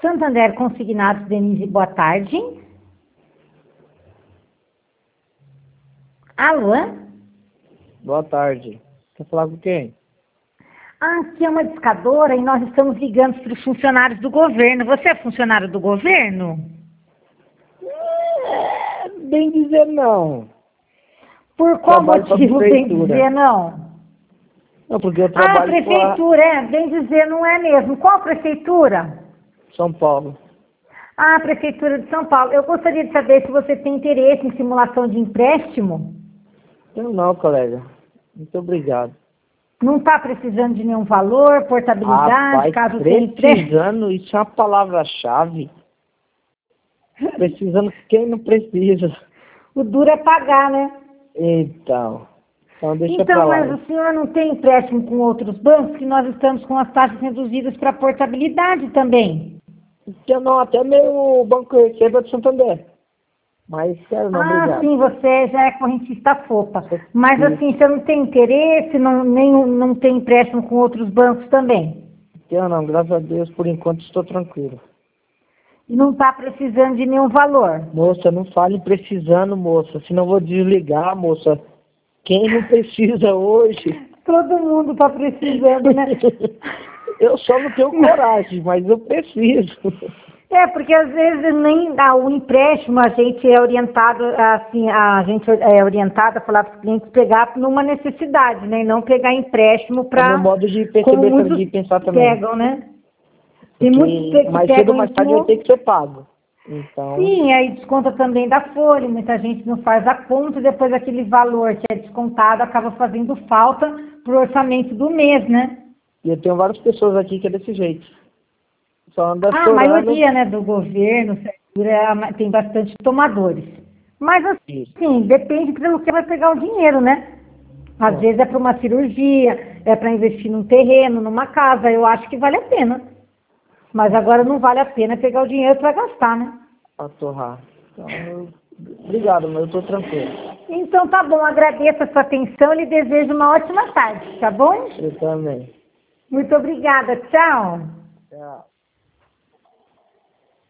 Santander Consignados, Denise, boa tarde. Alô? Boa tarde. Quer falar com quem? Aqui é uma discadora e nós estamos ligando para os funcionários do governo. Você é funcionário do governo? Bem dizer não. Por qual Trabalho pra motivo bem prefeitura. dizer não? Não, porque eu trabalho prefeitura, bem dizer não é mesmo. Qual prefeitura? com São Paulo. Ah, Prefeitura de São Paulo. Eu gostaria de saber se você tem interesse em simulação de empréstimo. Eu não, colega. Muito obrigado. Não está precisando de nenhum valor, portabilidade, Rapaz, caso tenha empréstimo. precisando, isso é uma palavra-chave. Precisando quem não precisa. O duro é pagar, né? Então deixa pra Então, lá. mas o senhor não tem empréstimo com outros bancos, que nós estamos com as taxas reduzidas para portabilidade também. Eu não, até meu banco receba de Santander. Mas quero não, obrigado. Sim, você já é correntista fofa. Mas assim, você não tem interesse, não tem empréstimo com outros bancos também? Eu não, graças a Deus, por enquanto estou tranquilo. E não está precisando de nenhum valor? Moça, não fale precisando, moça, senão eu vou desligar, moça. Quem não precisa hoje? Todo mundo está precisando, né? Eu só não tenho coragem, mas eu preciso. Porque às vezes nem dá o empréstimo, a gente é orientado, assim, a gente é orientado a falar para os clientes pegar numa necessidade, né? E não pegar empréstimo É meu para... modo de Como perceber, muitos de pensar também. pegam, né? Tem muitos Porque que mais cedo pegam ou mais tarde vai isso. ter que ser pago. Então, Sim, aí desconta também da folha, muita gente não faz a conta e depois aquele valor que é descontado acaba fazendo falta pro orçamento do mês, né? e eu tenho várias pessoas aqui que é desse jeito. Só anda A chorando. maioria, né, do governo, tem bastante tomadores. Mas assim, depende pelo que vai pegar o dinheiro, né? Às vezes é para uma cirurgia, é para investir num terreno, numa casa, eu acho que vale a pena. Mas agora não vale a pena pegar o dinheiro para gastar, né? Pra torrar. Então, obrigado, mas eu tô tranquilo. Então tá bom, agradeço a sua atenção e lhe desejo uma ótima tarde, tá bom? Eu também. Muito obrigada, tchau.